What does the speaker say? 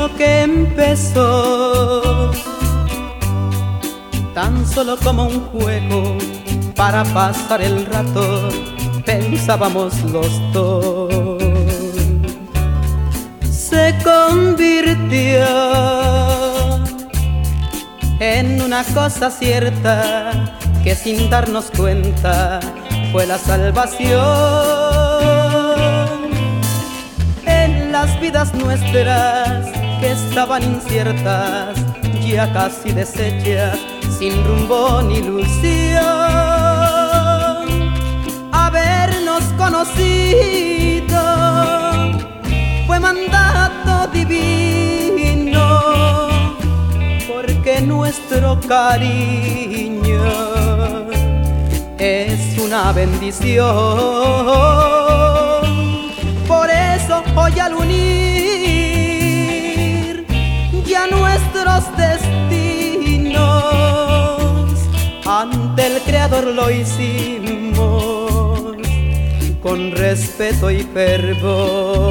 lo que empezó tan solo como un juego para pasar el rato, pensábamos los dos, se convirtió en una cosa cierta que sin darnos cuenta fue la salvación en las vidas nuestras que estaban inciertas, ya casi deshechas, sin rumbo ni ilusión. Habernos conocido fue mandato divino, porque nuestro cariño es una bendición. Por eso hoy al unir ya nuestros destinos, ante el Creador lo hicimos con respeto y fervor.